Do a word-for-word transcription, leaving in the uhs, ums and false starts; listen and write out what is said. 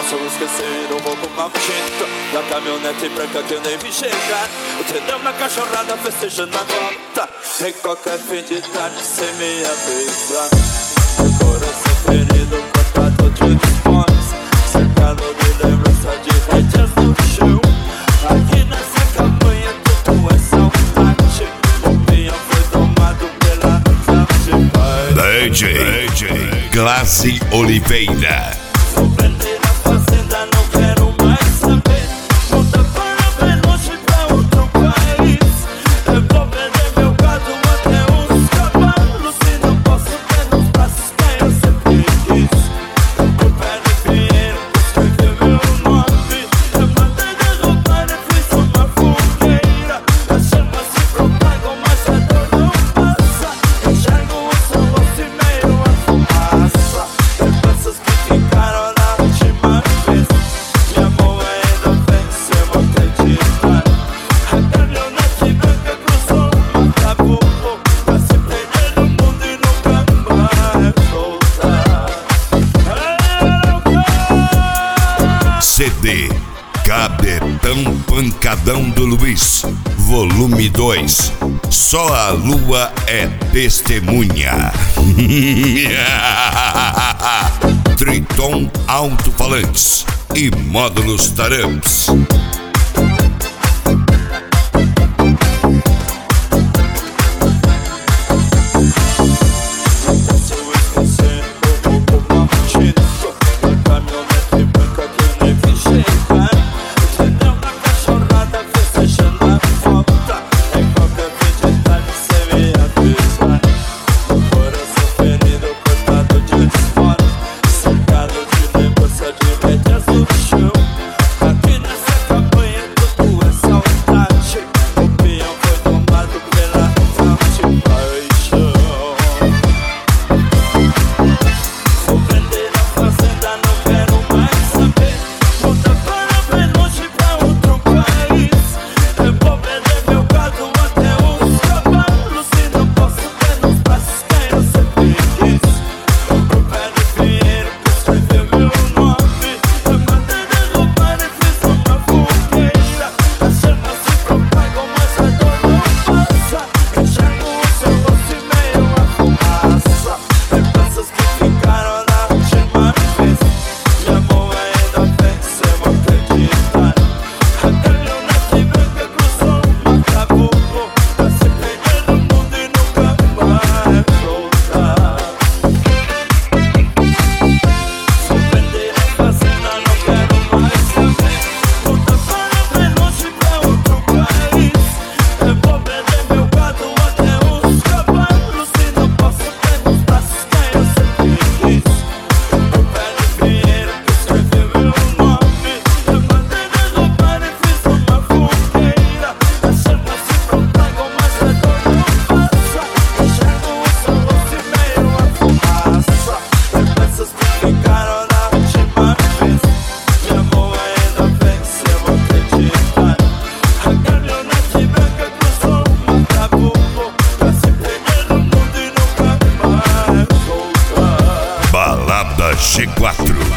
Se eu esquecer eu vou com uma tinta e a caminhonete branca que eu nem vi chegar. Entendeu? Minha cachorrada festejando a volta. Em qualquer fim de tarde cê me avisa. Meu coração ferido, cortado de disformes, cercado de lembrança de rédeas no chão. Aqui nessa campanha tudo é saudade. O peão foi tomado pela razão de pai. D J, D J Glace Oliveira. Vou prender na fazenda, não quero mais saber. Volta para bem longe pra outro país. Eu vou vender meu gado até os cavalos. E não posso ter nos braços quem eu sempre quis. O pé de pinheiro escreveu meu nome. Eu mandei derrubar e fiz uma fogueira. As chamas se propagam, mas a dor não passa. Enxergo o seu rosto e meio a fumaça. Lembranças que ficaram na última vez. Meu amor ainda vem, se eu vou acreditar. A caminhonete branca cruzou o Macabuco pra se perder no mundo e nunca mais voltar. C D Cabetão Pancadão do Luiz, volume dois. Só a lua é testemunha. Triton Alto-Falantes e Módulos Taramps. Se eu esquecer eu vou com uma tinta e a caminhonete branca que eu nem vi chegar. Entendeu? Na cachorrada festejando a volta. Em qualquer fim de tarde cê me avisa. Meu coração ferido, cortado de disformes, cercado de lembrança de rédeas no chão. Aqui nessa campanha tudo é saudade. O peão foi tomado pela razão de paixão. Vou vender na fazenda, não quero mais saber. Volta para bem longe pra outro país. Eu vou vender meu gado até os cavalos. E não posso ter nos braços quem eu sempre quis. O pé de pinheiro que escreveu meu nome. Eu mandei derrubar e fiz uma fogueira. As chamas se propagam, mas a dor não passa. Enxergo o seu rosto e meio a fumaça. Lembranças que ficaram na última vez. Meu amor ainda vem, se eu vou acreditar. A caminhonete branca cruzou o Macabuco pra se perder no mundo e nunca mais voltar. Vou vender a fazenda, não quero mais saber. Volta para bem longe pra outro país. Eu vou vender meu gado até os cavalos. E não posso ter nos braços quem eu sempre quis. O pé de pinheiro que escreveu meu nome. Eu mandei derrubar e fiz uma fogueira. As chamas se propagam, mas a dor não passa. Enxergo o seu rosto e meio a fumaça. Lembranças que ficaram na última vez. Meu amor ainda vem, se eu vou acreditar. A caminhonete branca cruzou o Macabuco pra se perder no mundo e nunca mais voltar. Balada G quatro.